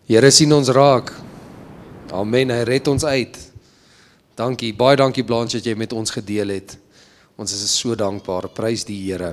Here sien ons raak. Amen, hy red ons uit. Dankie, baie dankie Blanche dat jy met ons gedeel het. Ons is so dankbaar, prys die Here.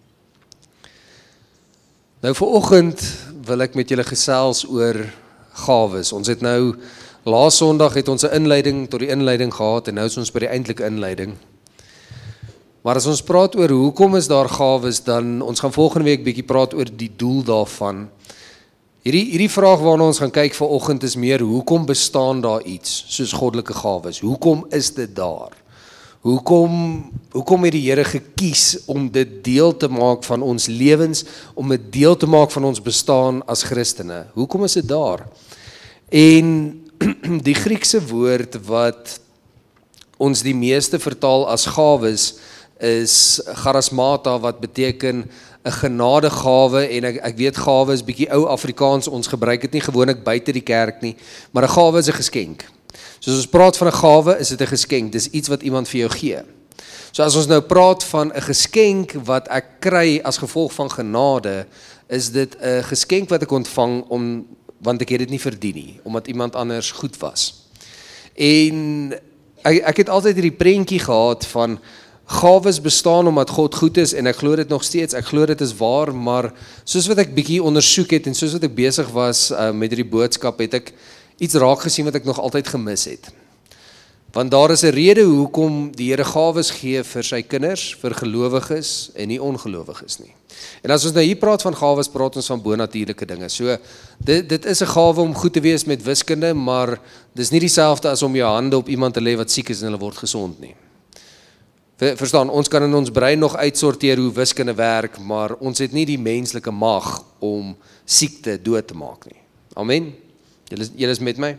Nou vanoggend wil ek met julle gesels oor gawes. Ons het nou, laas Sondag het ons 'n inleiding tot die inleiding gehad en nou is ons by die eintlike inleiding. Maar as ons praat oor hoekom is daar gawes, dan ons gaan volgende week bietjie praat oor die doel daarvan. Hierdie vraag waarna ons gaan kyk vanoggend is meer, hoekom bestaan daar iets soos goddelike gawes? Hoekom is dit daar? Hoekom het die Here gekies om dit deel te maak van ons lewens, om dit deel te maak van ons bestaan as Christene? Hoekom is dit daar? En die Griekse woord wat ons die meeste vertaal as gawes is charismata, wat beteken 'n genadegawe, en ek weet gawe is bietjie ou Afrikaans, ons gebruik dit nie gewoonlik buite die kerk nie, maar 'n gawe is 'n geskenk. So as ons praat van 'n gawe, is dit 'n geskenk, dis iets wat iemand vir jou gee. So as ons nou praat van 'n geskenk wat ek kry as gevolg van genade, is dit 'n geskenk wat ek ontvang want ek het dit nie verdien nie, omdat iemand anders goed was. En ek het altyd hierdie prentjie gehad van gawes bestaan omdat God goed is, en ek glo dit nog steeds, ek glo dit is waar, maar soos wat ek bietjie ondersoek het, en soos wat ek besig was met hierdie boodskap, het ek iets raak gesien wat ek nog altyd gemis het. Want daar is 'n rede hoekom die Here gawes gee vir sy kinders, vir gelowiges en nie ongelowiges nie. En as ons nou hier praat van gawes, praat ons van bonatuurlike dinge. So, dit is 'n gawe om goed te wees met wiskunde, maar dis nie dieselfde as om jou hande op iemand te lê wat siek is en hulle word gesond nie. Verstaan, ons kan in ons brein nog uitsorteer hoe wiskunde werk, maar ons het nie die menslike mag om siekte dood te maak nie. Amen? Julle is met my?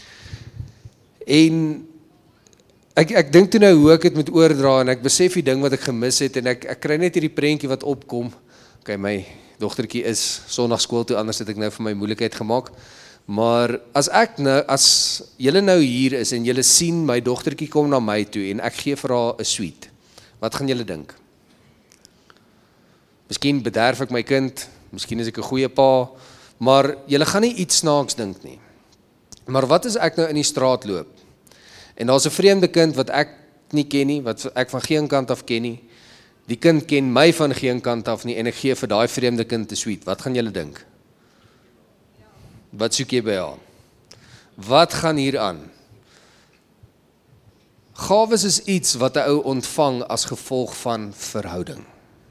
En ek dink toe nou hoe ek dit moet oordra, en ek besef die ding wat ek gemis het, en ek kry net hierdie prentjie wat opkom. Okay, my dogtertjie is Sondagskool toe, anders het ek nou vir my moeilikheid gemaak. Maar as julle nou hier is en julle sien my dogtertjie kom na my toe en ek gee vir haar 'n sweet, wat gaan julle dink? Miskien bederf ek my kind, miskien is ek 'n goeie pa, maar julle gaan nie iets snaaks dink nie. Maar wat as ek nou in die straat loop en daar's 'n vreemde kind wat ek nie ken nie, wat ek van geen kant af ken nie, die kind ken my van geen kant af nie, en ek gee vir daai vreemde kind 'n sweet, wat gaan julle dink? Wat soek jy by haar? Wat gaan hier aan? Gawes is iets wat 'n ou ontvang as gevolg van verhouding.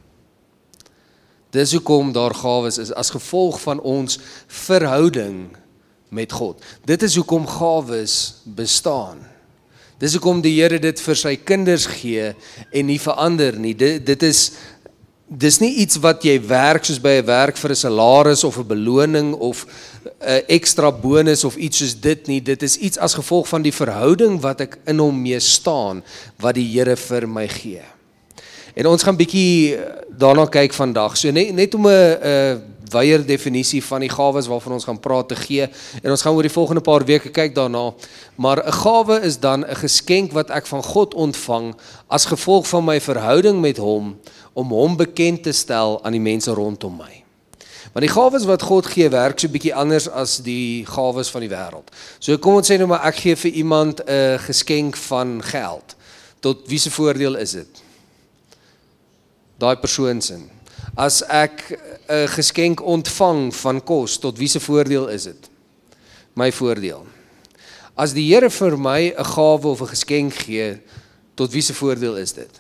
Dis hoekom daar gawes is, as gevolg van ons verhouding met God. Dit is hoekom gawes bestaan. Dis hoekom die Here dit vir sy kinders gee en nie verander nie. Dis nie iets wat jy werk soos by 'n werk vir 'n salaris of 'n beloning of 'n ekstra bonus of iets soos dit nie. Dit is iets as gevolg van die verhouding wat ek in hom mee staan, wat die Here vir my gee. En ons gaan bietjie daarna kyk vandag. So net om 'n wyeer definisie van die gawes waarvan ons gaan praat te gee, en ons gaan oor die volgende paar weke kyk daarna. Maar 'n gawe is dan 'n geskenk wat ek van God ontvang as gevolg van my verhouding met hom, om hom bekend te stel aan die mense rondom my. Want die gawes wat God gee, werk so bietjie anders as die gawes van die wêreld. So kom ons sê nou maar, ek gee vir iemand 'n geskenk van geld. Tot wie se voordeel is dit? Daai persoon se. As ek 'n geskenk ontvang van kos, tot wie se voordeel is dit? My voordeel. As die Here vir my 'n gawe of 'n geskenk gee, tot wie se voordeel is dit?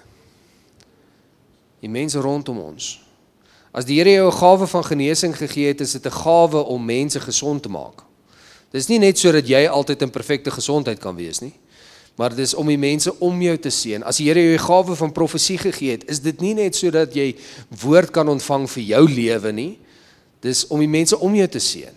Die mense rondom ons. As die Here jou 'n gawe van genesing gegee het, is dit 'n gawe om mense gesond te maak. Dit is nie net sodat jy altyd in perfekte gesondheid kan wees nie, maar dit is om die mense om jou te seën. As die Here jou 'n gawe van profesie gegee het, is dit nie net sodat jy woord kan ontvang vir jou lewe nie, dis om die mense om jou te seën.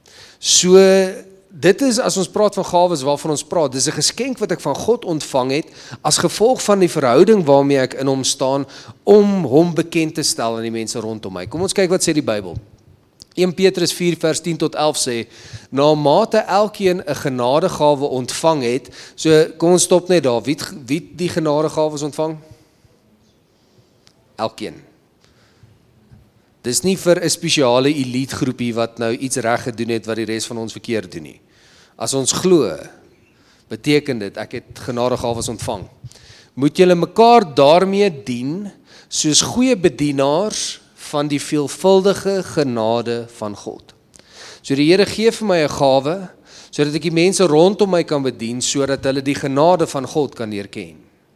So, dit is, as ons praat van gawes waarvan ons praat, dis 'n geskenk wat ek van God ontvang het, as gevolg van die verhouding waarmee ek in hom staan, om hom bekend te stel aan die mense rondom my. Kom ons kyk wat sê die Bybel. 1 Petrus 4 vers 10 tot 11 sê, na mate elkeen 'n genadegawe ontvang het, so kom ons stop net daar, wie die genadegawes ontvang? Elkeen. Dis nie vir 'n spesiale elite groepie wat nou iets reg gedoen het wat die res van ons verkeerd doen nie. As ons glo, beteken dit ek het genadegawes ontvang. Moet julle mekaar daarmee dien soos goeie bedienaars van die veelvuldige genade van God. So die Here gee vir my 'n gawe sodat ek die mense rondom my kan bedien sodat hulle die genade van God kan leer ken.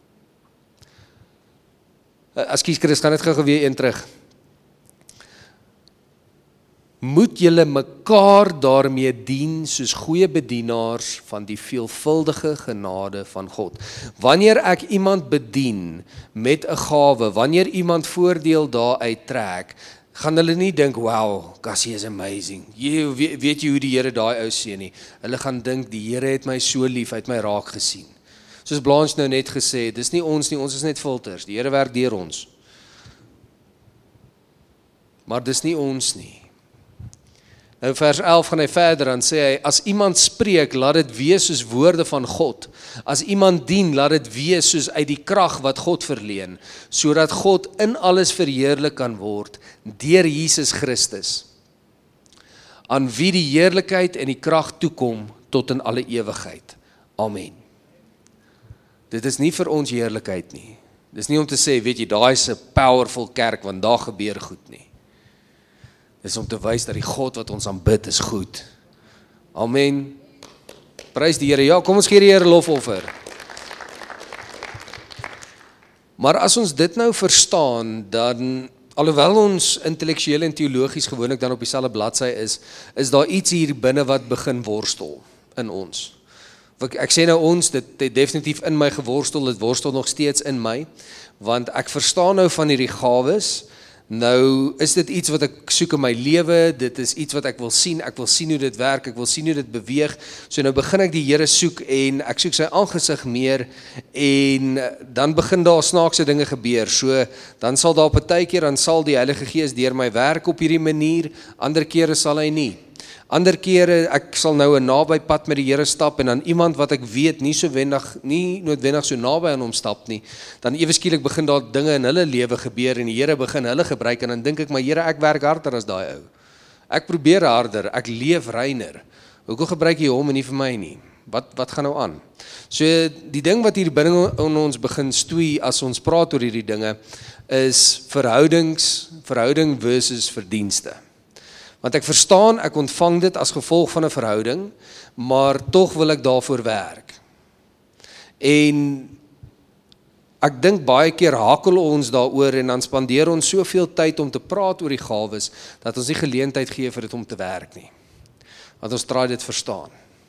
Ekskuus Chris, gaan net gou weer een terug. Moet julle mekaar daarmee dien soos goeie bedienaars van die veelvuldige genade van God. Wanneer ek iemand bedien met 'n gawe, wanneer iemand voordeel daaruit trek, gaan hulle nie dink, wow, Cassie is amazing. Weet jy hoe die Here daai ou seën nie? Hulle gaan dink, die Here het my so lief, hy het my raak gesien. Soos Blanche nou net gesê, dis nie ons nie, ons is net filters. Die Here werk deur ons. Maar dis nie ons nie. Nou vers 11 gaan hy verder, dan sê hy, as iemand spreek, laat dit wees soos woorde van God. As iemand dien, laat dit wees soos uit die krag wat God verleen, sodat God in alles verheerlik kan word, deur Jesus Christus, aan wie die heerlikheid en die krag toekom tot in alle ewigheid. Amen. Dit is nie vir ons heerlikheid nie. Dit is nie om te sê, weet jy, daai is 'n powerful kerk, want daar gebeur goed nie. Is om te wys dat die God wat ons aanbid is goed. Amen. Prys die Here. Ja, kom ons gee die Here lofoffer. Maar as ons dit nou verstaan, dan alhoewel ons intellektueel en teologies gewoonlik dan op dieselfde bladsy is daar iets hier binne wat begin worstel in ons. Ek sê nou ons, dit het definitief in my geworstel, dit worstel nog steeds in my, want ek verstaan nou van hierdie gawes. Nou is dit iets wat ek soek in my lewe, dit is iets wat ek wil sien hoe dit werk, ek wil sien hoe dit beweeg, so nou begin ek die Here soek en ek soek sy aangesig meer en dan begin daar snaakse dinge gebeur, so dan sal daar partykeer, dan sal die Heilige Gees deur my werk op hierdie manier, ander kere sal hy nie. Ander kere, ek sal nou 'n naby pad met die Here stap en dan iemand wat ek weet nie noodwendig so naby aan hom stap nie, dan ewe skielik begin daar dinge in hulle lewe gebeur en die Here begin hulle gebruik en dan dink ek, maar Here, ek werk harder as daai ou. Ek probeer harder, ek leef reiner. Hoekom gebruik jy hom en nie vir my nie? Wat gaan nou aan? So die ding wat hier binne in ons begin stoei as ons praat oor hierdie dinge is verhouding versus verdienste. Want ek verstaan, ek ontvang dit as gevolg van 'n verhouding, maar tog wil ek daarvoor werk. En ek dink baie keer hakel ons daaroor en dan spandeer ons soveel tyd om te praat oor die gawes, dat ons nie geleentheid gee vir dit om te werk nie. Want ons traai dit verstaan.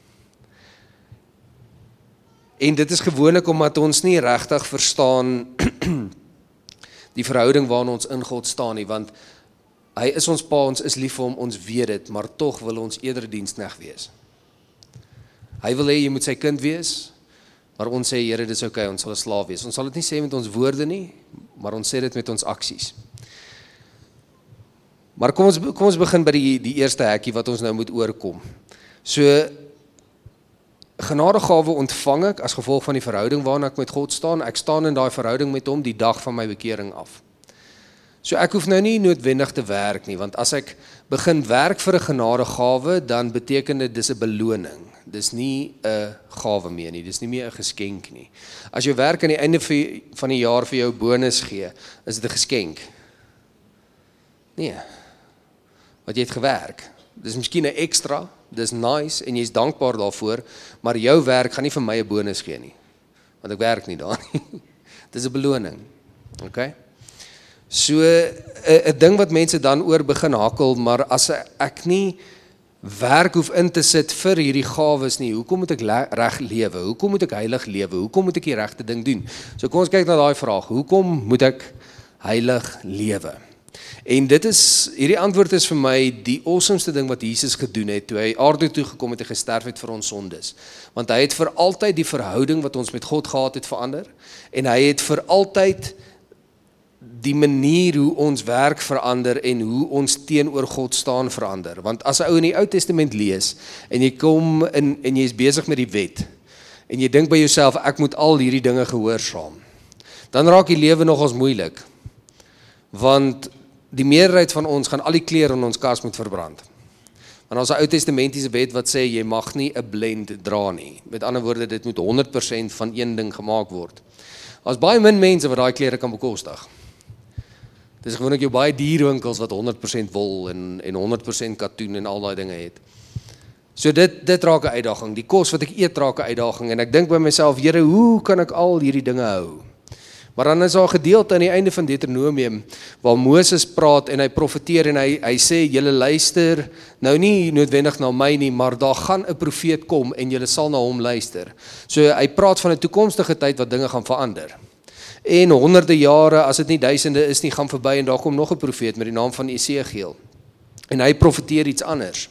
En dit is gewoonlik omdat ons nie regtig verstaan die verhouding waarin ons in God staan nie, want hy is ons pa, ons is lief vir hom, ons weet dit, maar tog wil ons eerder diensknegt wees. Hy wil hê jy moet sy kind wees, maar ons sê, Here, dis okay, ons sal 'n slaaf wees. Ons sal dit nie sê met ons woorde nie, maar ons sê dit met ons aksies. Maar kom ons begin by die eerste hekkie wat ons nou moet oorkom. So, genadegawe ontvang ek as gevolg van die verhouding waarin ek met God staan. Ek staan in daai verhouding met hom die dag van my bekering af. So ek hoef nou nie noodwendig te werk nie, want as ek begin werk vir 'n genadegawe, dan beteken dit dis 'n beloning. Dis nie 'n gawe meer nie, dis nie meer 'n geskenk nie. As jou werk aan die einde van die jaar vir jou bonus gee, is dit 'n geskenk. Nee. Want jy het gewerk. Dis miskien 'n ekstra, dis nice en jy's dankbaar daarvoor, maar jou werk gaan nie vir my 'n bonus gee nie. Want ek werk nie daar nie. Dis 'n beloning. Okay? So 'n ding wat mense dan oor begin hakel, maar as ek nie werk hoef in te sit vir hierdie gawes nie, hoekom moet ek reg lewe? Hoekom moet ek heilig lewe? Hoekom moet ek die regte ding doen? So kom ons kyk na daai vraag. Hoekom moet ek heilig lewe? En hierdie antwoord is vir my die awesomeste ding wat Jesus gedoen het, toe hy aarde toe gekom het en gesterf het vir ons sondes. Want hy het vir altyd die verhouding wat ons met God gehad het verander, en hy het vir altyd die manier hoe ons werk verander en hoe ons teenoor God staan verander. Want as 'n ou in die Ou Testament lees, en jy kom in en jy is besig met die wet, en jy dink by jouself, ek moet al hierdie dinge gehoorsaam, dan raak die lewe nogals moeilik. Want die meerderheid van ons gaan al die klere in ons kas moet verbrand. Want ons Ou Testamentiese wet wat sê, jy mag nie 'n blend dra nie. Met ander woorde, dit moet 100% van een ding gemaak word. Daar's baie min mense wat daai klere kan bekostig. Dis gewoonlik jou baie dierwinkels wat 100% wol en 100% katoen en al daai dinge het. So dit raak 'n uitdaging. Die kos wat ek eet raak 'n uitdaging en ek dink by myself, Here, hoe kan ek al hierdie dinge hou? Maar dan is daar 'n gedeelte aan die einde van Deuteronomium waar Moses praat en hy profeteer en hy sê, julle luister nou nie noodwendig na my nie, maar daar gaan 'n profeet kom en julle sal na hom luister. So hy praat van 'n toekomstige tyd wat dinge gaan verander. En honderde jare, as dit nie duisende is nie, gaan verby en daar kom nog 'n profeet met die naam van Esegiel. En hy profeteer iets anders.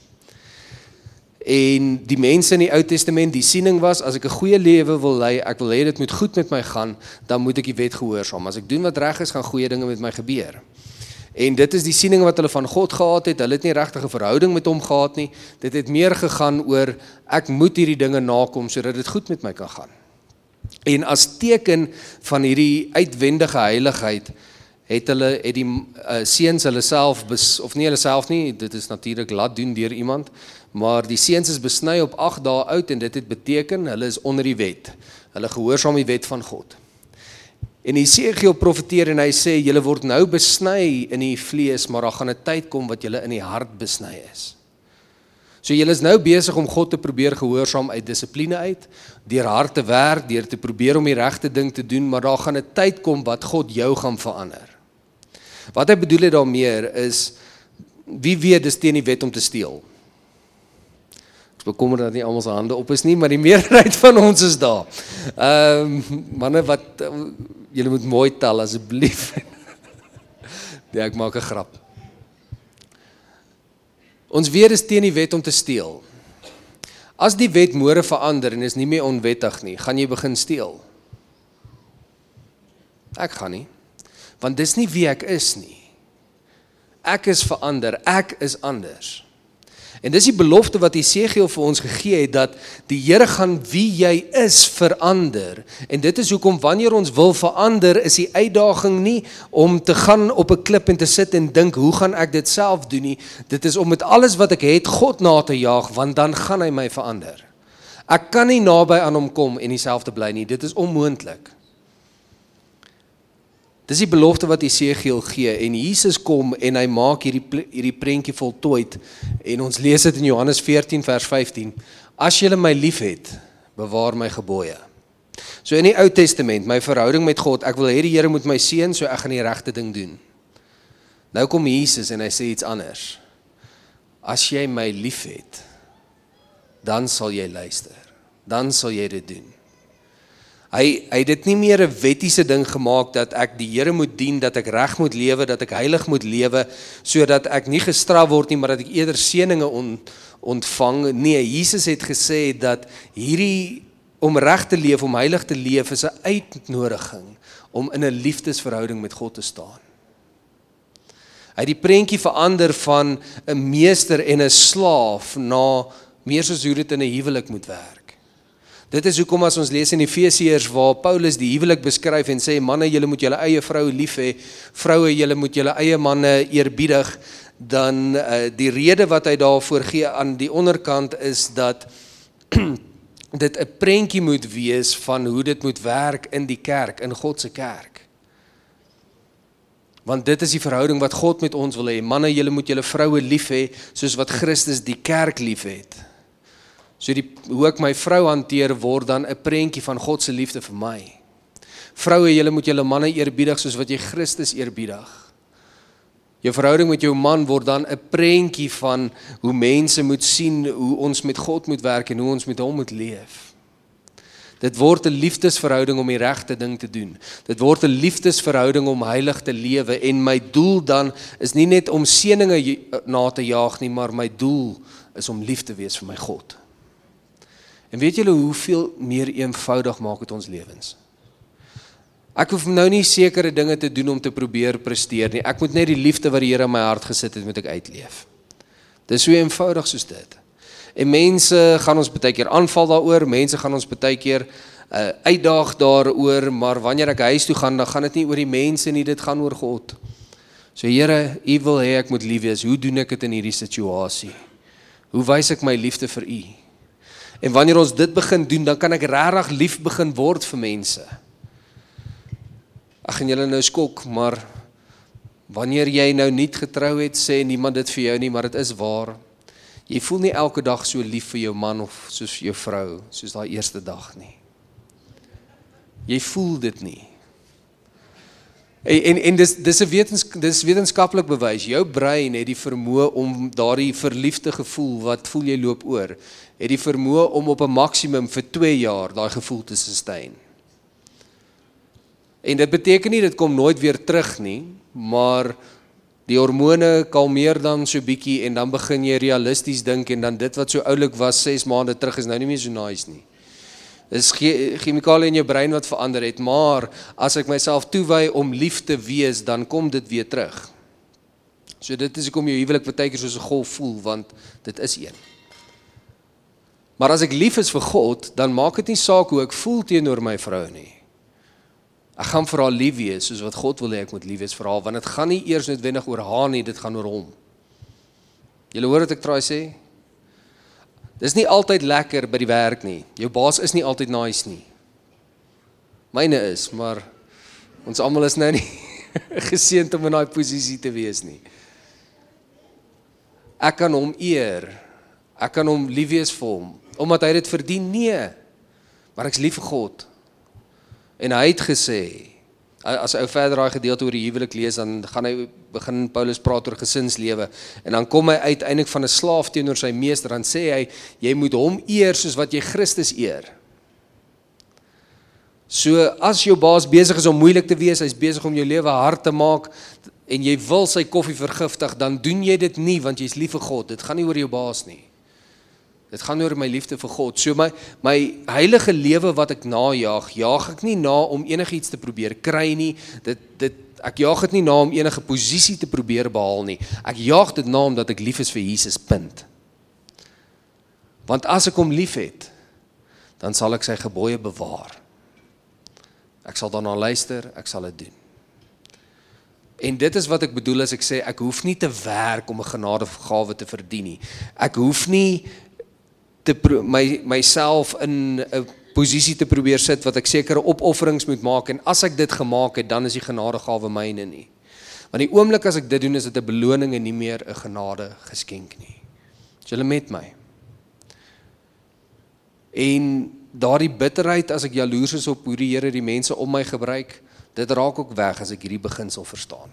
En die mense in die Ou Testament, die siening was, as ek 'n goeie lewe wil lei, ek wil hê dit moet goed met my gaan, dan moet ek die wet gehoorsaam. As ek doen wat reg is, gaan goeie dinge met my gebeur. En dit is die siening wat hulle van God gehad het, hulle het nie regtig 'n verhouding met hom gehad nie, dit het meer gegaan oor, ek moet hierdie dinge nakom, sodat dit goed met my kan gaan. En as teken van hierdie uitwendige heiligheid, het die seuns hulle self, of nie hulle self nie, dit is natuurlik laat doen deur iemand, maar die seuns is besny op 8 dae oud en dit het beteken, hulle is onder die wet. Hulle gehoorsaam die wet van God. En Esegiel profeteer en hy sê, julle word nou besny in die vlees, maar daar gaan 'n tyd kom wat julle in die hart besny is. So julle is nou besig om God te probeer gehoorsaam uit dissipline uit, deur hard te werk, deur te probeer om die regte ding te doen, maar daar gaan 'n tyd kom wat God jou gaan verander. Wat hy bedoel het daarmee is, wie weet dis teen die wet om te steel. Ek bekommer dat nie almal se hande op is nie, maar die meerderheid van ons is daar. Manne wat, julle moet mooi tel asseblief. Ja, ek maak 'n grap. Ons weet is teen die wet om te steel. As die wet môre verander en is nie meer onwettig nie, gaan jy begin steel? Ek gaan nie, want dis nie wie ek is nie. Ek is verander, ek is anders. En dis die belofte wat Esegiel vir ons gegee het, dat die Here gaan wie jy is verander. En dit is hoekom wanneer ons wil verander, is die uitdaging nie om te gaan op 'n klip en te sit en dink, hoe gaan ek dit self doen nie. Dit is om met alles wat ek het, God na te jaag, want dan gaan hy my verander. Ek kan nie naby aan hom kom en dieselfde bly nie, dit is onmoontlik. Dis die belofte wat Esegiel gee en Jesus kom en hy maak hierdie prentjie voltooid en ons lees dit in Johannes 14 vers 15. As julle my liefhet, bewaar my gebooie. So in die Ou Testament, my verhouding met God, ek wil hê die Here moet my seën, so ek gaan die regte ding doen. Nou kom Jesus en hy sê iets anders. As jy my liefhet, dan sal jy luister. Dan sal jy dit doen. Hy het dit nie meer 'n wettiese ding gemaak dat ek die Here moet dien, dat ek reg moet lewe, dat ek heilig moet lewe, sodat ek nie gestraf word nie, maar dat ek eerder seëninge ontvang. Nee, Jesus het gesê dat hierdie om reg te leef, om heilig te leef, is 'n uitnodiging om in 'n liefdesverhouding met God te staan. Hy het die prentjie verander van 'n meester en 'n slaaf na meer soos hoe dit in 'n huwelik moet werk. Dit is hoekom as ons lees in Efesiërs waar Paulus die huwelik beskryf en sê, manne, julle moet julle eie vroue lief hê, vroue, julle moet julle eie manne eerbiedig, dan die rede wat hy daarvoor gee aan die onderkant is dat dit 'n prentjie moet wees van hoe dit moet werk in die kerk, in God se kerk. Want dit is die verhouding wat God met ons wil hê. Manne, julle moet julle vroue lief hê, soos wat Christus die kerk lief het. So hoe ek my vrou hanteer word dan 'n prentjie van God se liefde vir my. Vroue, julle moet julle manne eerbiedig soos wat jy Christus eerbiedig. Jou verhouding met jou man word dan 'n prentjie van hoe mense moet sien, hoe ons met God moet werk en hoe ons met hom moet leef. Dit word 'n liefdesverhouding om die regte ding te doen. Dit word 'n liefdesverhouding om heilig te lewe en my doel dan is nie net om seëninge na te jaag nie, maar my doel is om lief te wees vir my God. En weet julle hoeveel meer eenvoudig maak het ons lewens? Ek hoef nou nie sekere dinge te doen om te probeer presteer nie. Ek moet net die liefde wat die Here in my hart gesit het, moet ek uitleef. Dit is so eenvoudig soos dit. En mense gaan ons baie keer aanval daaroor, mense gaan ons baie keer uitdaag daaroor, maar wanneer ek huis toe gaan, dan gaan dit nie oor die mense nie, dit gaan oor God. So Here, U wil hê ek moet lief wees. Hoe doen ek dit in hierdie situasie? Hoe wys ek my liefde vir U? En wanneer ons dit begin doen, dan kan ek regtig lief begin word vir mense. Ag, en julle nou skok, maar wanneer jy nou nie getrou het, sê niemand dit vir jou nie, maar dit is waar. Jy voel nie elke dag so lief vir jou man of soos jou vrou, soos daai eerste dag nie. Jy voel dit nie. En dis wetenskaplik bewys. Jou brein het die vermoë om daardie verliefde gevoel, wat voel jy loop oor, het die vermoë om op 'n maksimum vir 2 jaar daai gevoel te sustain. En dit beteken nie, dit kom nooit weer terug nie, maar die hormone kalmeer dan so bietjie en dan begin jy realisties dink en dan dit wat so oulik was 6 maande terug is nou nie meer so nice nie. Dis chemikale in jou brein wat verander het, maar as ek myself toewy om lief te wees, dan kom dit weer terug. So dit is hoekom jou huwelik partykeer soos 'n golf voel, want dit is een. Maar as ek lief is vir God, dan maak dit nie saak hoe ek voel teenoor my vrou nie. Ek gaan vir haar lief wees, soos wat God wil hê ek moet lief wees vir haar, want dit gaan nie eers noodwendig oor haar nie, dit gaan oor hom. Julle hoor wat ek probeer sê? Dis nie altyd lekker by die werk nie. Jou baas is nie altyd nice nie. Myne is, maar ons almal is nou nie geseënd om in daai posisie te wees nie. Ek kan hom eer. Ek kan hom lief wees vir hom, omdat hy dit verdien? Nee. Maar ek's lief vir God. En hy het gesê, as ou verder daai gedeelte oor die huwelik lees, dan gaan hy begin Paulus praat oor gesinslewe, en dan kom hy uiteindelik van 'n slaaf teenoor sy meester, dan sê hy, jy moet hom eer soos wat jy Christus eer. So, as jou baas besig is om moeilik te wees, hy's besig om jou lewe hard te maak, en jy wil sy koffie vergiftig, dan doen jy dit nie, want jy's lief vir God. Dit gaan nie oor jou baas nie. Dit gaan oor my liefde vir God. So my heilige lewe wat ek najaag, jaag ek nie na om enigiets te probeer kry nie. Ek jaag dit nie na om enige posisie te probeer behaal nie. Ek jaag dit na omdat ek lief is vir Jesus, punt. Want as ek hom lief het, dan sal ek sy gebooie bewaar. Ek sal daarna luister, ek sal dit doen. En dit is wat ek bedoel as ek sê, ek hoef nie te werk om 'n genadegawe te verdien nie. Ek hoef nie myself in 'n posisie te probeer sit wat ek sekere opofferings moet maak, en as ek dit gemaak het, dan is die genadegawe myne nie. Want die oomblik as ek dit doen, is dit 'n beloning en nie meer 'n genade geskenk nie. Is julle met my? En daardie bitterheid, as ek jaloers is op hoe die Here die mense om my gebruik, dit raak ook weg as ek hierdie beginsel verstaan.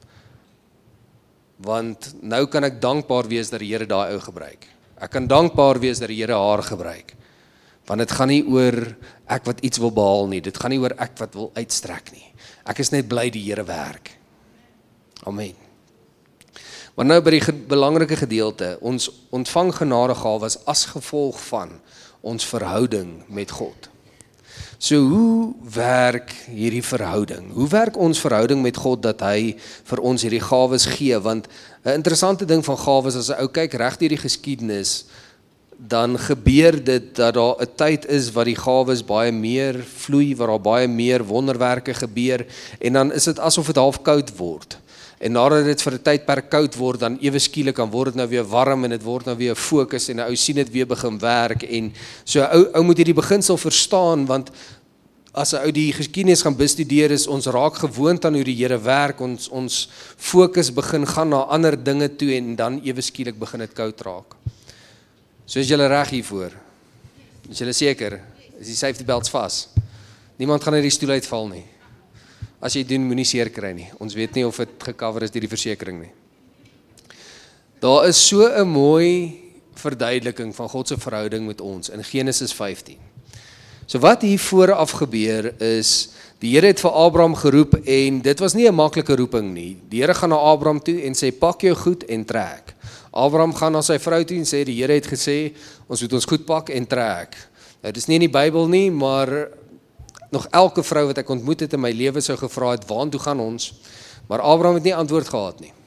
Want nou kan ek dankbaar wees dat die Here daai ou gebruik. Ek kan dankbaar wees dat die Here haar gebruik. Want dit gaan nie oor ek wat iets wil behaal nie. Dit gaan nie oor ek wat wil uitstrek nie. Ek is net bly die Here werk. Amen. Maar nou by die belangrike gedeelte, ons ontvang genadegawes as gevolg van ons verhouding met God. So hoe werk hierdie verhouding? Hoe werk ons verhouding met God dat hy vir ons hierdie gawes gee? Want 'n interessante ding van gawes, as 'n ou kyk reg deur die geskiedenis, dan gebeur dit dat daar 'n tyd is wat die gawes baie meer vloei, waar daar baie meer wonderwerke gebeur, en dan is dit asof dit half koud word. En nadat dit vir 'n tydperk koud word, dan ewe skielik dan word dit nou weer warm en dit word nou weer 'n fokus en 'n ou sien dit weer begin werk, en so ou moet hierdie beginsel verstaan, want as 'n ou die geskiedenis gaan bestudeer, is ons raak gewoond aan hoe die Here werk, ons fokus begin gaan na ander dinge toe, en dan ewe skielik begin dit koud raak. So is julle reg hiervoor? Is julle seker? Is die safety belts vas? Niemand gaan uit die stoel uitval nie. As jy doen, moenie seer kry nie. Ons weet nie of dit gecover is deur die versekering nie. Daar is so 'n mooi verduideliking van God se verhouding met ons in Genesis 15. So wat hier vooraf gebeur is, die Here het vir Abraham geroep, en dit was nie 'n maklike roeping nie. Die Here gaan na Abraham toe en sê, pak jou goed en trek. Abraham gaan na sy vrou toe en sê, die Here het gesê, ons moet ons goed pak en trek. Nou, dit is nie in die Bybel nie, maar nog elke vrou wat ek ontmoet het in my lewe sou gevra het, waartoe gaan ons? Maar Abraham het nie antwoord gehad nie.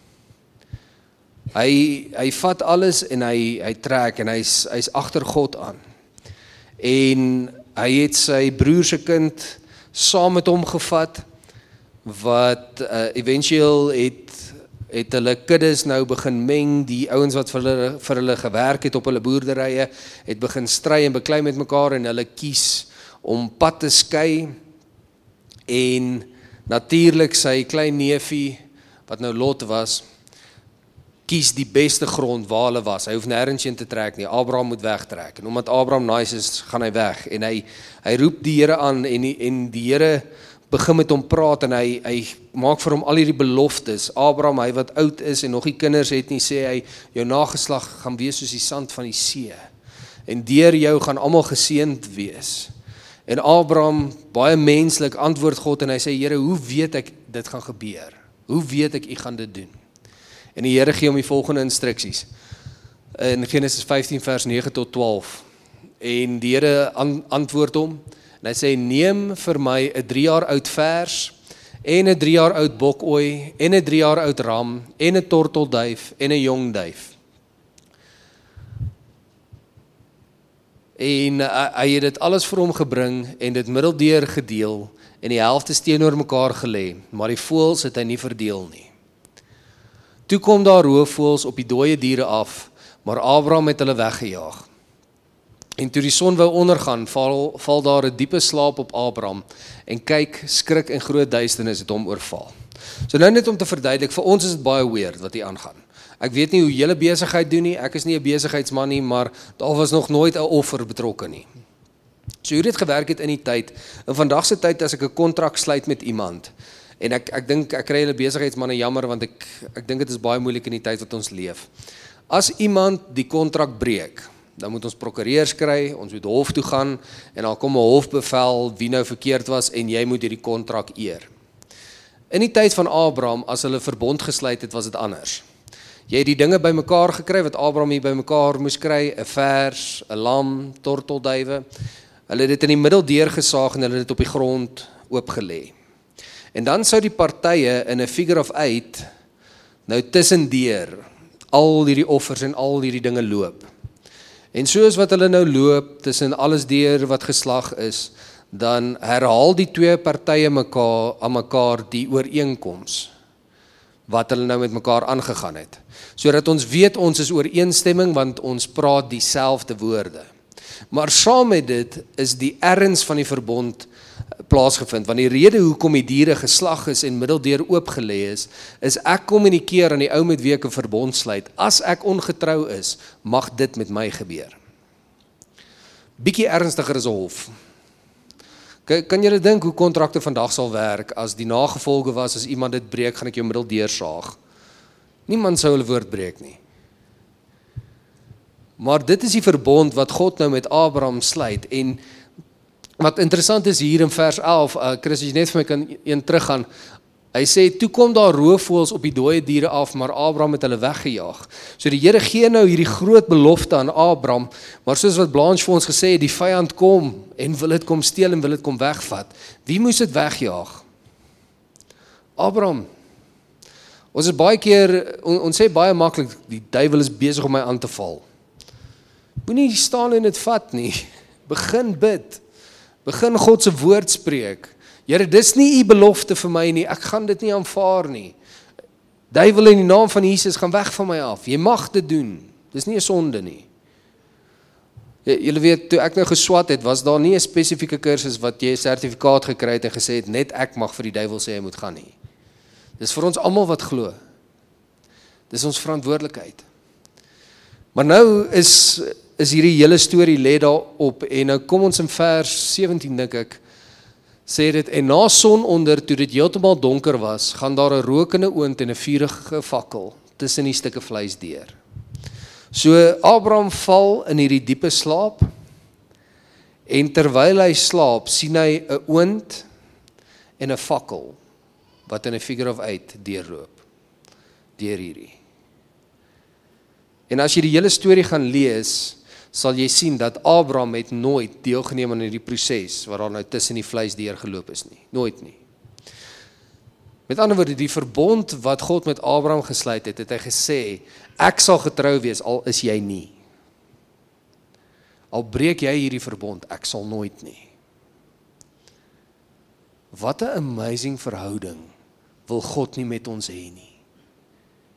Hy vat alles en hy trek, en hy's agter God aan. En hy het sy broer se kind saam met hom gevat, wat eventueel het het hulle kuddes nou begin meng, die ouens wat vir hulle gewerk het op hulle boerderye, het begin stry en beklei met mekaar en hulle kies om pad te skei en natuurlik sy klein neefie, wat nou Lot was, kies die beste grond waar hulle was. Hy hoef nêrens heen te trek nie, Abraham moet wegtrek. En omdat Abraham nice is, gaan hy weg. En hy roep die Here aan en die Here begin met hom praat en hy maak vir hom al hierdie beloftes. Abraham, hy wat oud is en nog nie kinders het nie, sê hy, jou nageslag gaan wees soos die sand van die see. En deur jou gaan almal geseënd wees. En Abraham, baie menslik, antwoord God en hy sê, Here, hoe weet ek dit gaan gebeur? Hoe weet ek, u gaan dit doen? En die Here gee hom die volgende instruksies. In Genesis 15 vers 9 tot 12. En die Here antwoord hom, en hy sê, neem vir my 'n 3 jaar oud vers, en 'n 3 jaar oud bokooi, en 'n 3 jaar oud ram, en 'n tortelduif, en 'n jong duif. En hy het dit alles vir hom gebring, en dit middeldeur gedeel, en die helfte teenoor mekaar gelê, maar die voëls het hy nie verdeel nie. Toe kom daar roofvoëls op die dooie diere af, maar Abraham het hulle weggejaag. En toe die son wou ondergaan, val daar 'n diepe slaap op Abraham, en kyk, skrik en groot duisternis het hom oorval. So nou net om te verduidelik, vir ons is dit baie weird wat hier aangaan. Ek weet nie hoe julle besigheid doen nie, ek is nie 'n besigheidsman nie, maar daar was nog nooit 'n offer betrokke nie. So hoe dit gewerk het in die tyd, in vandag se tyd as ek 'n kontrak sluit met iemand, en ek dink, ek kry hulle besigheidsmanne jammer, want ek dink dit is baie moeilik in die tyd wat ons leef. As iemand die kontrak breek, dan moet ons prokureurs kry, ons moet hof toe gaan, en dan kom 'n hofbevel wie nou verkeerd was, en jy moet hierdie kontrak eer. In die tyd van Abraham, as hulle verbond gesluit het, was dit anders. Jy het die dinge bymekaar gekry, wat Abraham hier bymekaar moes kry, 'n vers, 'n lam, tortelduwe. Hulle het dit in die middel deurgesaag, en hulle het dit op die grond oopgelê. En dan sou die partye in 'n figure of 8 nou tussendeur al hierdie offers en al hierdie dinge loop. En soos wat hulle nou loop tussen alles deur wat geslag is, dan herhaal die twee partye aan mekaar die ooreenkoms wat hulle nou met mekaar aangegaan het. Sodat ons weet ons is ooreenstemming, want ons praat dieselfde woorde. Maar saam met dit is die erns van die verbond plaasgevind, want die rede hoekom die diere geslag is en middeldeur oopgelê is ek kommunikeer aan die ou met wie ek 'n verbond sluit, as ek ongetrou is, mag dit met my gebeur. Bietjie ernstiger is 'n hof. Kan julle dink hoe kontrakte vandag sal werk, as die nagevolge was, as iemand dit breek, gaan ek jou middeldeur saag? Niemand sou hulle woord breek nie. Maar dit is die verbond wat God nou met Abraham sluit, en wat interessant is hier in vers 11, Chris, as jy net vir my kan een teruggaan, hy sê, toe kom daar roofvoëls op die dooie diere af, maar Abraham het hulle weggejaag. So die Here gee nou hierdie groot belofte aan Abraham, maar soos wat Blanche vir ons gesê het, die vyand kom, en wil dit kom steel, en wil dit kom wegvat. Wie moes dit wegjaag? Abraham. Ons is baie keer, ons sê baie maklik, die duiwel is besig om my aan te val. Moenie staan en dit vat nie. Begin bid. Begin God se woord spreek. Here, dis nie u belofte vir my nie, ek gaan dit nie aanvaar nie. Duiwel, in die naam van Jesus, gaan weg van my af. Jy mag dit doen. Dis nie 'n sonde nie. Julle weet, toe ek nou geswat het, was daar nie 'n spesifieke kursus wat jy 'n sertifikaat gekry het en gesê het, net ek mag vir die duiwel sê hy moet gaan nie. Dis vir ons almal wat glo. Dis ons verantwoordelikheid. Maar nou is hierdie hele storie lê daarop, en nou kom ons in vers 17, dink ek, sê dit, en na sononder, toe dit heeltemal donker was, gaan daar 'n rokende oond en 'n vurige fakkel tussen die stukke vleis deur. So Abraham val in hierdie diepe slaap, en terwyl hy slaap, sien hy 'n oond en 'n fakkel, wat in 'n figure of 8 deurloop, deur hierdie. En as jy die hele storie gaan lees, sal jy sien dat Abraham het nooit deelgeneem aan hierdie proses, wat daar nou tussen die vleis deurgeloop is nie. Nooit nie. Met ander woorde, die verbond wat God met Abraham gesluit het, het hy gesê, ek sal getrou wees, al is jy nie. Al breek jy hierdie verbond, ek sal nooit nie. Wat 'n amazing verhouding wil God nie met ons hê nie.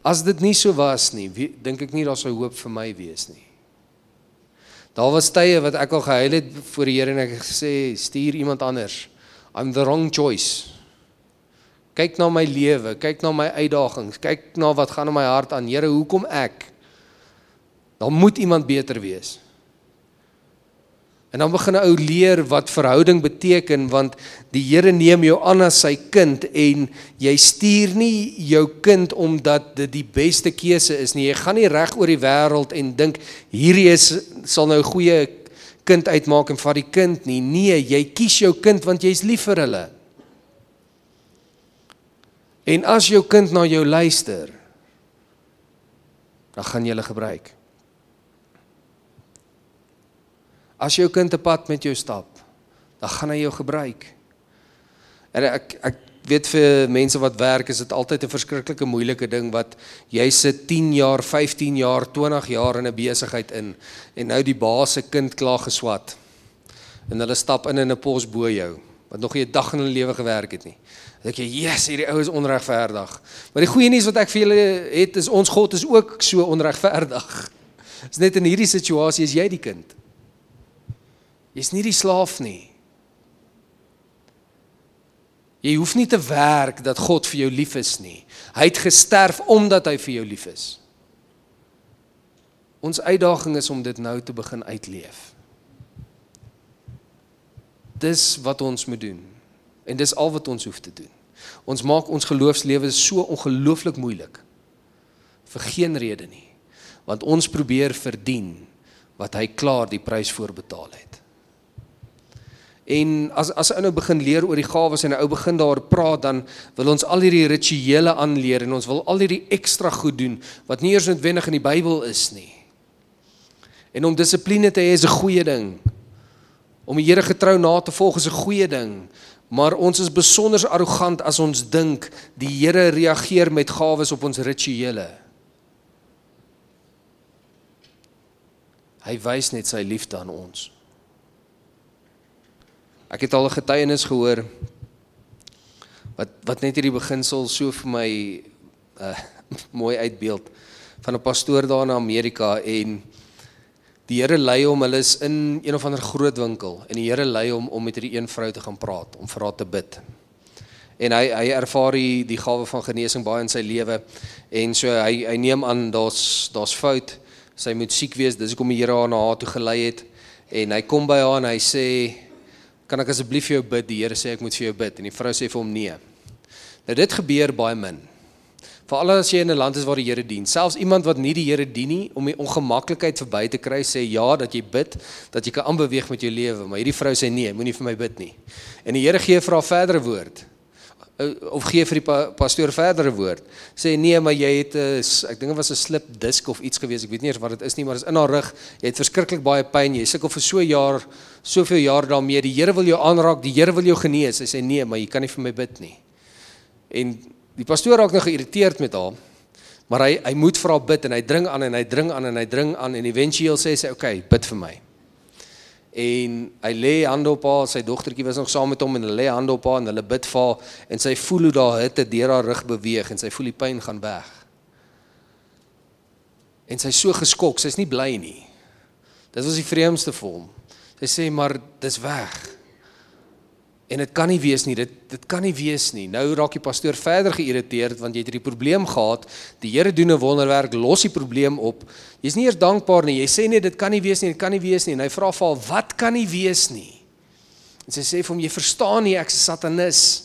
As dit nie so was nie, dink ek nie daar sou hoop vir my wees nie. Daar was tye wat ek al gehuil het voor die Here en ek gesê, stuur iemand anders. I'm the wrong choice. Kyk na my lewe, kyk na my uitdagings, kyk na wat gaan in my hart aan. Here, hoekom ek? Dan moet iemand beter wees. En dan begin 'n ou leer wat verhouding beteken, want die Here neem jou aan as sy kind en jy stuur nie jou kind omdat dit die beste keuse is nie. Jy gaan nie reg oor die wêreld en dink hierdie sal nou 'n goeie kind uitmaak en vat die kind nie. Nee, jy kies jou kind want jy's lief vir hulle. En as jou kind na jou luister, dan gaan jy hulle gebruik. As jou kind 'n pad met jou stap, dan gaan hy jou gebruik. En ek weet vir mense wat werk, is dit altyd 'n verskriklike moeilike ding wat jy sit 10 jaar, 15 jaar, 20 jaar in 'n besigheid in en nou die baas se kind klaar geswat. En hulle stap in 'n pos bo jou wat nog nie 'n dag in hulle lewe gewerk het nie. Dan dink jy, yes, hierdie ou is onregverdig. Maar die goeie nuus wat ek vir julle het is ons God is ook so onregverdig. Is net in hierdie situasie is jy die kind. Jy's nie die slaaf nie. Jy hoef nie te werk dat God vir jou lief is nie. Hy het gesterf omdat hy vir jou lief is. Ons uitdaging is om dit nou te begin uitleef. Dis wat ons moet doen. En dis al wat ons hoef te doen. Ons maak ons geloofslewe so ongelooflik moeilik. Vir geen rede nie. Want ons probeer verdien wat hy klaar die prys voorbetaal het. En as 'n ou nou begin leer oor die gawes en 'n ou begin daar praat, dan wil ons al hierdie rituele aanleer en ons wil al hierdie ekstra goed doen wat nie eers noodwendig in die Bybel is nie. En om dissipline te hê is 'n goeie ding. Om die Here getrou na te volg is 'n goeie ding. Maar ons is besonder arrogant as ons dink die Here reageer met gawes op ons rituele. Hy wys net sy liefde aan ons. Ek het al 'n getuienis gehoor wat net hierdie beginsel so vir my mooi uitbeeld van 'n pastoor daar in Amerika en die Here lei hom, hulle is in een of ander groot winkel en die Here lei hom om met hierdie een vrou te gaan praat, om vir haar te bid. En hy ervaar die gawe van genesing baie in sy lewe en so hy neem aan daar's fout, sy moet siek wees, dis hoekom die Here haar na haar toe gelei het en hy kom by haar en hy sê, kan ek asseblief vir jou bid? Die Here sê ek moet vir jou bid en die vrou sê vir hom nee. Nou dit gebeur baie min. Veral as jy in 'n land is waar die Here dien. Selfs iemand wat nie die Here dien nie, om die ongemaklikheid verby te kry, sê ja, dat jy bid, dat jy kan aanbeweeg met jou lewe, maar hierdie vrou sê nee, moenie vir my bid nie. En die Here gee vir haar verdere woord, of gee vir die pastoor verdere woord, sê nee, maar jy het, ek dink dit was 'n slip disk of iets gewees, ek weet nie eers wat dit is nie, maar dit is in haar rug, jy het verskriklik baie pyn, jy sukkel vir soveel jaar daarmee, die Here wil jou aanraak, die Here wil jou genees, hy sê nee, maar jy kan nie vir my bid nie. En die pastoor raak nou geïrriteerd met haar, maar hy moet vir haar bid en hy dring aan en hy dring aan en hy dring aan en eventueel sê sy, okay, bid vir my. En hy lê hande op haar, sy dogtertjie was nog saam met hom en hulle lê hande op haar en hulle bid vir haar en sy voel hoe daar hitte deur haar rug beweeg en sy voel die pyn gaan weg. En sy is so geskok, sy is nie bly nie. Dit was die vreemdste vir hom. Sy sê, maar dis weg. En dit kan nie wees nie, dit kan nie wees nie. Nou raak die pastoor verder geïrriteerd, want jy het hierdie probleem gehad, die Here doen 'n wonderwerk, los die probleem op, jy is nie eers dankbaar nie, jy sê net, dit kan nie wees nie, dit kan nie wees nie, en hy vra vir haar, wat kan nie wees nie? En sy sê vir hom, jy verstaan nie, ek's 'n satanis.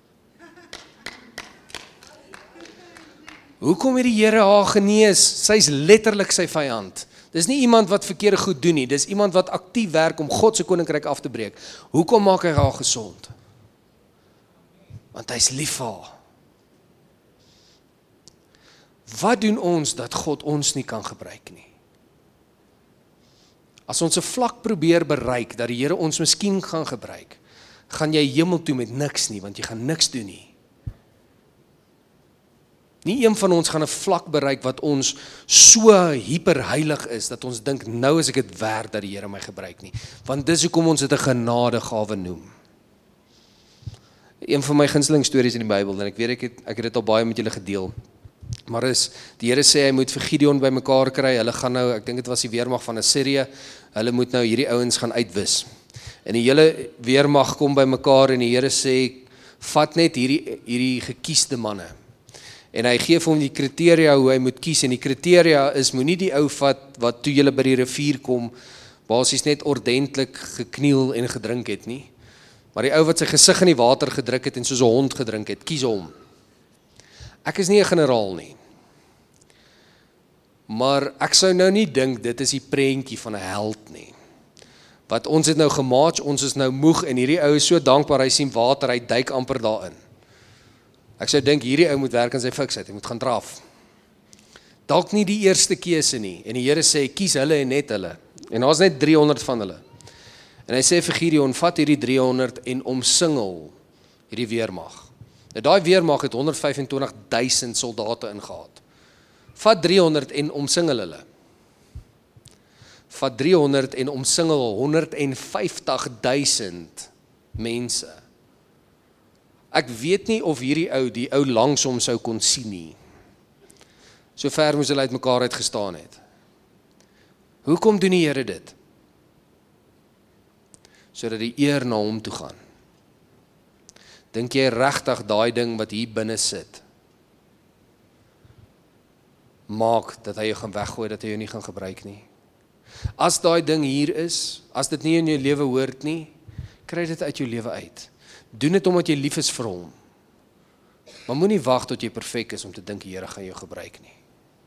Hoekom het die Here haar genees? Sy's letterlik sy vyand. Dis nie iemand wat verkeerde goed doen nie, dis iemand wat aktief werk om God se koninkryk af te breek. Hoekom maak hy haar gesond? Want hy's lief vir haar. Wat doen ons dat God ons nie kan gebruik nie? As ons 'n vlak probeer bereik, dat die Here ons miskien gaan gebruik, gaan jy hemel toe met niks nie, want jy gaan niks doen nie. Nie een van ons gaan 'n vlak bereik wat ons so hyperheilig is, dat ons dink, nou is ek dit werd dat die Here my gebruik nie. Want dis hoekom ons dit 'n genadegawe noem. Een van my gunsteling stories in die Bybel, en ek weet ek het dit al baie met julle gedeel, Maar die Here sê hy moet vir Gideon bymekaar kry. Hulle gaan nou, ek dink dit was die weermag van Assirië, hulle moet nou hierdie ouens gaan uitwis. En die hele weermag kom bymekaar en die Here sê, vat net hierdie gekiesde manne. En hy gee vir hom die kriteria hoe hy moet kies, en die kriteria is, moenie die ou vat wat toe julle by die rivier kom, basies net ordentlik gekniel en gedrink het nie. Maar die ou wat sy gesig in die water gedruk het en soos 'n hond gedrink het, kies hom. Ek is nie 'n generaal nie. Maar ek sou nou nie dink dit is die prentjie van 'n held nie. Wat ons het nou gemaak, ons is nou moeg en hierdie ou is so dankbaar, hy sien water, hy duik amper daarin. Ek sou dink hierdie ou moet werk aan sy fiksheid, hy moet gaan draf. Dalk nie die eerste keuse nie, en die Here sê, kies hulle en net hulle. En daar's net 300 van hulle. En hy sê vir Gideon, vat hierdie 300 en omsingel hierdie weermag. Nou daai weermag het 125.000 soldate ingehad. Vat 300 en omsingel hulle. Vat 300 en omsingel 150.000 mense. Ek weet nie of hierdie ou, die ou langs hom sou kon sien nie. So ver moes hulle uit mekaar uitgestaan het. Hoekom doen die Here dit? Sodat die eer na hom toe gaan. Dink jy regtig daai ding wat hier binne sit, maak dat hy jou gaan weggooi, dat hy jou nie gaan gebruik nie? As daai ding hier is, as dit nie in jou lewe hoort nie, kry dit uit jou lewe uit. Doen dit omdat jy lief is vir hom. Maar moenie wag tot jy perfek is om te dink die Here gaan jou gebruik nie.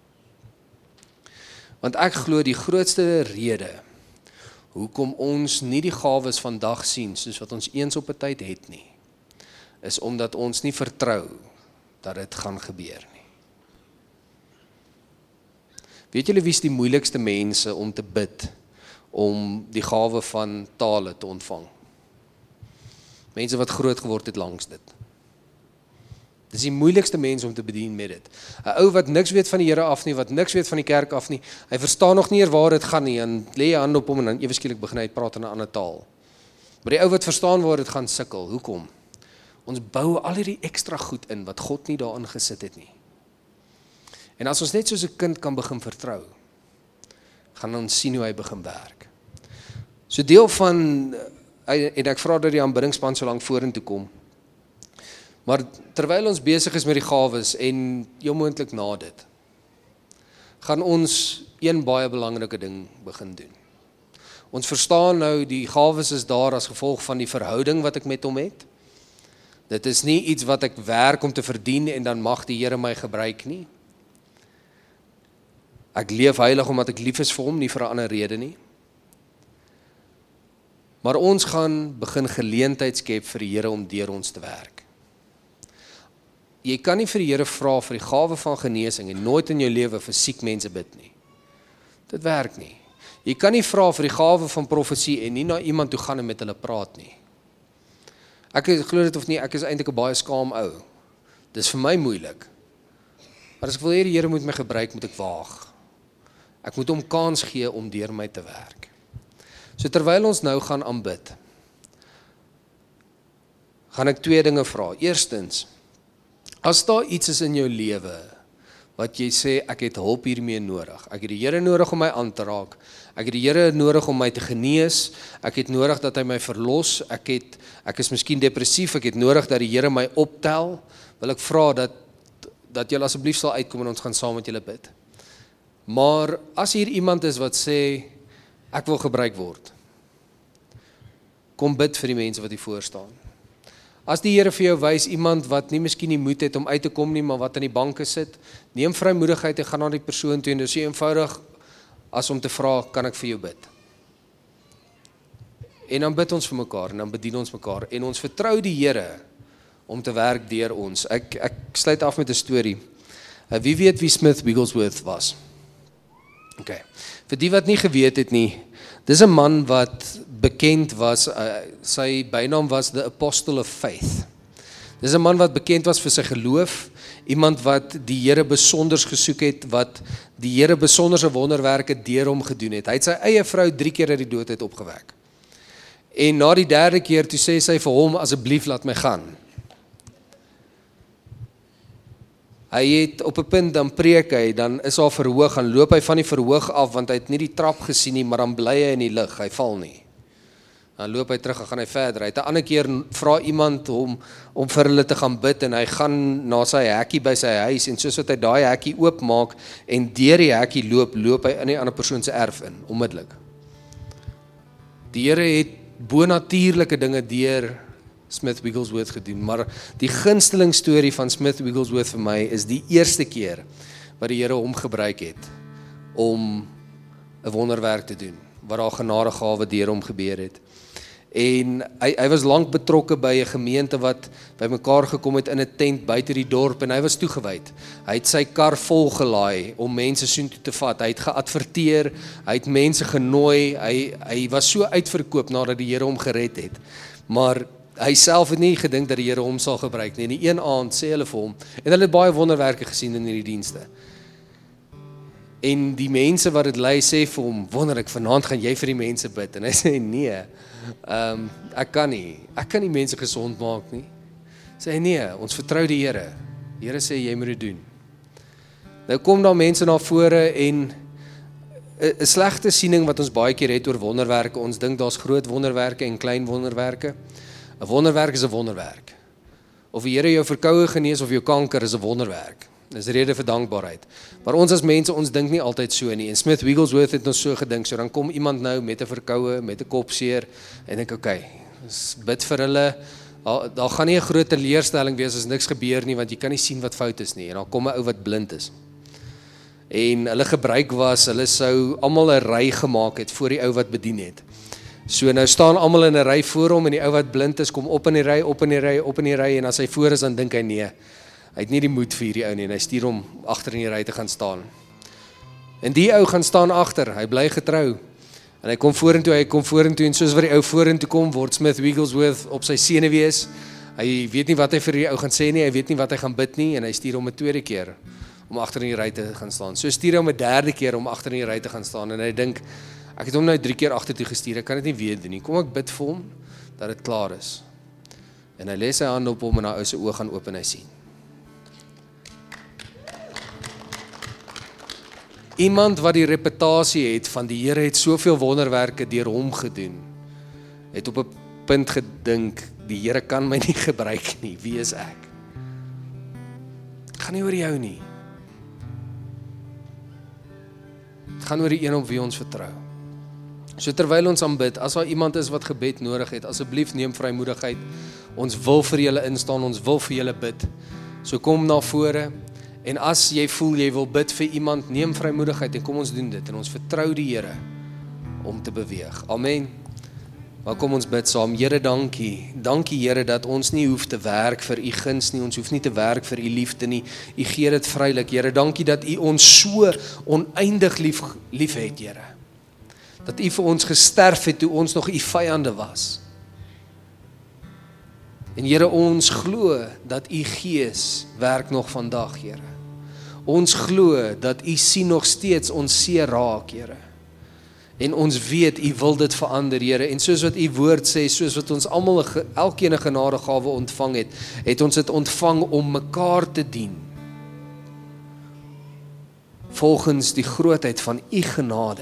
Want ek glo die grootste rede hoekom ons nie die gawes vandag sien soos wat ons eens op 'n tyd het nie, is omdat ons nie vertrou dat dit gaan gebeur nie. Weet julle wie is die moeilikste mense om te bid om die gawe van tale te ontvang? Mense wat groot geword het langs dit. Dis die moeilikste mens om te bedien met dit. 'n Ou wat niks weet van die Here af nie, wat niks weet van die kerk af nie, hy verstaan nog nie eers waar dit gaan nie, en lê jy hand op hom en dan ewe skielik begin hy praat in 'n ander taal. Maar die ou wat verstaan waar dit gaan sukkel, hoekom? Ons bou al hierdie ekstra goed in wat God nie daarin gesit het nie. En as ons net soos 'n kind kan begin vertrou, gaan ons sien hoe hy begin werk. So deel van, en ek vra dat die aanbiddingspan so lank vorentoe kom, maar terwyl ons besig is met die gawes en heel moontlik na dit, gaan ons een baie belangrike ding begin doen. Ons verstaan nou, die gawes is daar as gevolg van die verhouding wat ek met hom het. Dit is nie iets wat ek werk om te verdien en dan mag die Here my gebruik nie. Ek leef heilig omdat ek lief is vir hom, nie vir 'n ander rede nie. Maar ons gaan begin geleentheid skep vir die Here om deur ons te werk. Jy kan nie vir die Here vra vir die gawe van genesing en nooit in jou lewe vir siek mense bid nie. Dit werk nie. Jy kan nie vra vir die gawe van profesie en nie na iemand toe gaan en met hulle praat nie. Ek glo dit of nie, ek is eintlik 'n baie skaam ou. Dis vir my moeilik. Maar as ek wil hê die Here moet my gebruik, moet ek waag. Ek moet hom kans gee om deur my te werk. So terwyl ons nou gaan aanbid, gaan ek twee dinge vra. Eerstens, as daar iets is in jou lewe wat jy sê, ek het hulp hiermee nodig. Ek het die Here nodig om my aan te raak. Ek het die Here nodig om my te genees. Ek het nodig dat hy my verlos. Ek is miskien depressief. Ek het nodig dat die Here my optel. Wil ek vra dat julle asseblief sal uitkom en ons gaan saam met julle bid. Maar as hier iemand is wat sê, ek wil gebruik word, kom bid vir die mense wat hier voor staan. As die Here vir jou wys iemand wat nie miskien die moed het om uit te kom nie, maar wat in die banke sit, neem vrymoedigheid en gaan na die persoon toe en dis so eenvoudig as om te vra, kan ek vir jou bid? En dan bid ons vir mekaar en dan bedien ons mekaar en ons vertrou die Here om te werk deur ons. Ek sluit af met 'n storie. Wie weet wie Smith Wigglesworth was? Okay. Vir die wat nie geweet het nie, dis 'n man wat bekend was, sy bynaam was the Apostle of Faith. Dis 'n man wat bekend was vir sy geloof, iemand wat die Here besonders gesoek het, wat die Here besonderse wonderwerke deur hom gedoen het. Hy het sy eie vrou 3 keer uit die dood uit opgewek. En na die 3de keer, toe sê sy vir hom, asseblief laat my gaan. Hy het op 'n punt, dan preek hy, dan is daar verhoog, dan loop hy van die verhoog af, want hy het nie die trap gesien nie, maar dan bly hy in die lug, hy val nie. Dan loop hy terug en gaan hy verder. Hy het 'n ander keer vra iemand om vir hulle te gaan bid, en hy gaan na sy hekkie by sy huis, en soos wat hy daai hekkie oopmaak, en deur die hekkie loop hy in die ander persoon se erf in, onmiddellik. Die Here het bonatuurlike dinge deur Smith Wigglesworth gedoen, maar die gunsteling storie van Smith Wigglesworth vir my is die eerste keer wat die Here hom gebruik het om 'n wonderwerk te doen, wat daar genadegawe deur hom gebeur het. En hy was lank betrokke by 'n gemeente wat bymekaar gekom het in 'n tent buite die dorp, en hy was toegewyd. Hy het sy kar vol gelaai om mense soontoe te vat. Hy het geadverteer, hy het mense genooi, hy was so uitverkoop nadat die Here hom gered het. Maar hy self het nie gedink dat die Here hom sal gebruik nie. En die een aand sê hulle vir hom, en hulle het baie wonderwerke gesien in hierdie dienste. En die mense wat dit lei sê vir hom, wonderlik, vanaand gaan jy vir die mense bid. En hy sê, nee, ek kan nie mense gesond maak nie. Sê hy, nee, ons vertrou die Here. Die Here sê, jy moet dit doen. Nou kom daar mense na vore, en 'n slegte siening wat ons baie keer het oor wonderwerke, ons dink daar's groot wonderwerke en klein wonderwerke. 'n Wonderwerk is 'n wonderwerk. Of die Here jou verkoue genees of jou kanker is 'n wonderwerk. Dis rede vir dankbaarheid. Maar ons as mense, ons dink nie altyd so nie. En Smith Wigglesworth het ons so gedink. So dan kom iemand nou met 'n verkoue, met 'n kopseer, en dink, okay, bid vir hulle. Daar gaan nie 'n groot teleurstelling wees as niks gebeur nie, want jy kan nie sien wat fout is nie. En dan kom 'n ou wat blind is. En hulle gebruik was, hulle sou almal 'n ry gemaak het voor die ou wat bedien het. So nou staan almal in 'n ry voor hom, en die ou wat blind is kom op in die ry, op in die ry, op in die ry, en as hy voor is, dan dink hy nee. Hy het nie die moed vir hierdie ou nie, en hy stuur hom agter in die ry te gaan staan. En die ou gaan staan agter, hy bly getrou. En hy kom vorentoe, en soos wat die ou vorentoe kom, word Smith Wigglesworth op sy senuwees. Hy weet nie wat hy vir die ou gaan sê nie, hy weet nie wat hy gaan bid nie, en hy stuur hom 'n tweede keer om agter in die ry te gaan staan. So stuur hy hom 'n derde keer om agter in die ry te gaan staan, en hy dink, ek het hom nou 3 keer agtertoe gestuur, ek kan dit nie weer doen nie. Kom ek bid vir hom dat dit klaar is. En hy lê sy hand op hom, en haar ou se oë gaan oop en hy sien. Iemand wat die reputasie het van die Here het soveel wonderwerke deur hom gedoen, het op 'n punt gedink, die Here kan my nie gebruik nie, wie is ek? Het gaan nie oor jou nie. Het gaan oor die een op wie ons vertrou. So terwyl ons aanbid, as daar iemand is wat gebed nodig het, asseblief neem vrymoedigheid. Ons wil vir julle instaan, ons wil vir julle bid. So kom na vore. En as jy voel jy wil bid vir iemand, neem vrymoedigheid en kom ons doen dit. En ons vertrou die Here om te beweeg. Amen. Maar kom ons bid saam. Here, dankie. Dankie Here dat ons nie hoef te werk vir u guns nie. Ons hoef nie te werk vir u liefde nie. U gee dit vrylik. Here, dankie dat u ons so oneindig lief het, Here. Dat u vir ons gesterf het toe ons nog u vyande was. En Here, ons glo dat u Gees werk nog vandag, Here. Ons glo dat u sien nog steeds ons seer raak, Here. En ons weet u wil dit verander, Here. En soos wat u woord sê, soos wat ons almal elkeen 'n genadegawe ontvang het, het ons dit ontvang om mekaar te dien. Volgens die grootheid van u genade.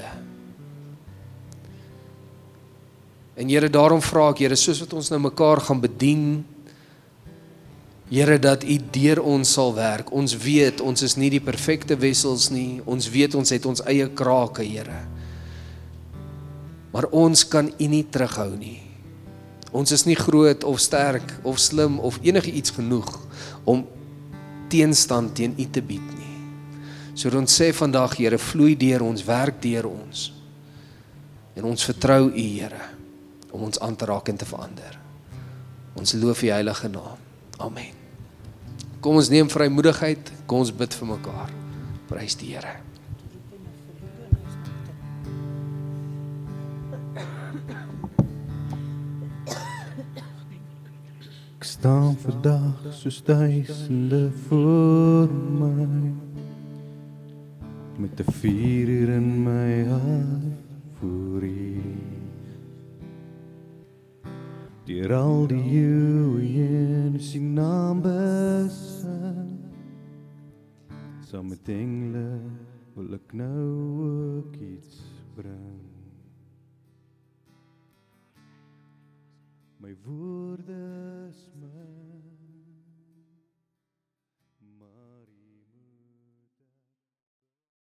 En Here, daarom vra ek, Here, soos wat ons nou mekaar gaan bedien, Here, dat u deur ons sal werk. Ons weet, ons is nie die perfekte wessels nie. Ons weet, ons het ons eie krake, Here. Maar ons kan u nie terughou nie. Ons is nie groot of sterk of slim of enige iets genoeg om teenstand teen u te bied nie. So ons sê vandag, Here, vloei deur ons, werk deur ons. En ons vertrou u, Here, om ons aan te raak en te verander. Ons loof u heilige naam. Amen. Kom ons neem vrymoedigheid, kom ons bid vir mekaar. Prys die Here. Ek staan vandag soos duisende voor my, met 'n vuur in my hart voor U. Deur al die eeue is U naam besing, saam met engele wil ek nou ook iets bring. My woorde is my